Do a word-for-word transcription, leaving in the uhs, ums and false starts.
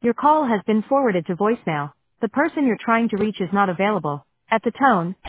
Your call has been forwarded to voicemail. The person you're trying to reach is not available. At the tone,